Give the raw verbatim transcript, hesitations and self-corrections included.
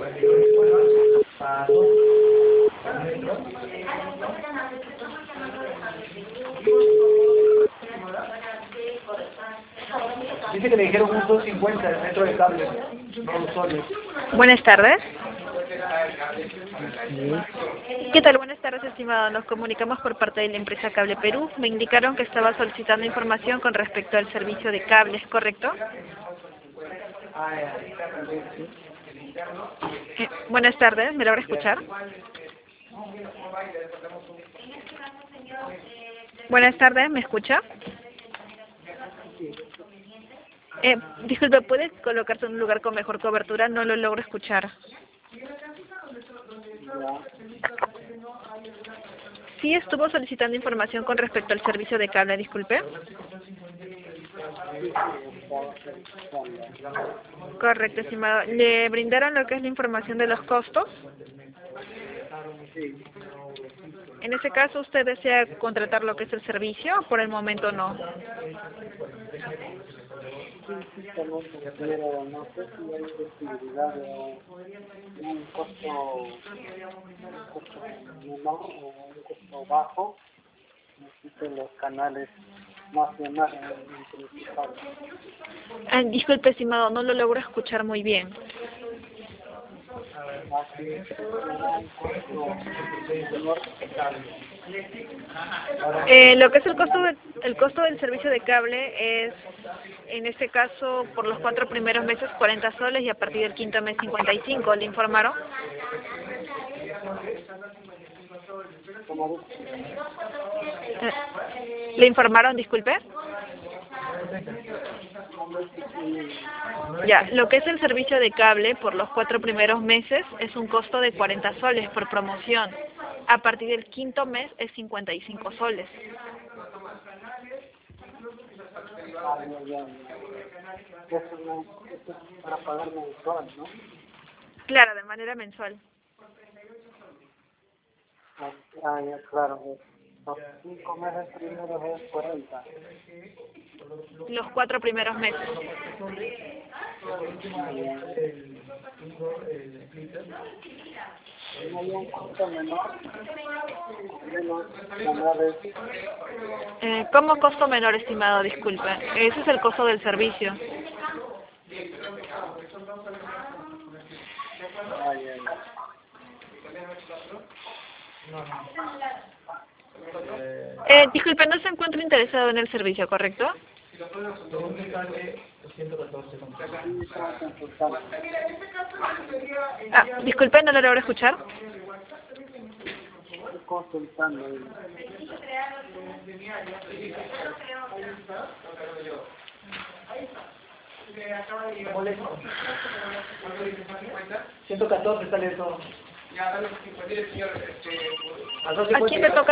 Dice que le dijeron un dos cincuenta el metro de cable, no los soles. Buenas tardes. ¿Qué tal? Buenas tardes, estimado. Nos comunicamos por parte de la empresa Cable Perú. Me indicaron que estaba solicitando información con respecto al servicio de cables, ¿correcto? Eh, buenas tardes, ¿me logra escuchar? Buenas tardes, ¿me escucha? Eh, disculpe, ¿puede colocarse en un lugar con mejor cobertura? No lo logro escuchar. Sí, estuvo solicitando información con respecto al servicio de cable, disculpe. Correcto, estimado. ¿Le brindaron lo que es la información de los costos? En ese caso, ¿usted desea contratar lo que es el servicio o por el momento no? Pero no sé si hay posibilidad de un costo, un costo menor o un costo bajo. Necesito los canales nacionales y principales. Ah, disculpe, estimado, no lo logro escuchar muy bien. Eh, lo que es el costo de, el costo del servicio de cable es, en este caso, por los cuatro primeros meses cuarenta soles y a partir del quinto mes cincuenta y cinco. ¿Le informaron? Eh, ¿Le informaron, disculpe? Ya, lo que es el servicio de cable por los cuatro primeros meses es un costo de cuarenta soles por promoción. A partir del quinto mes es cincuenta y cinco soles. Eso es para pagar mensual, ¿no? Claro, de manera mensual. Ah, ya, claro. Los cinco meses primeros es cuarenta. Los cuatro primeros meses. ¿No hay un costo menor? Menos canales. Eh, ¿Cómo costo menor, estimado? Disculpe. Ese es el costo del servicio. Ah, ya, ya. Eh, disculpe, no se encuentra interesado en el servicio, ¿correcto? Ah, disculpe, no lo logro escuchar. Estoy consultando. ciento catorce sale eso. ¿A quién le toca?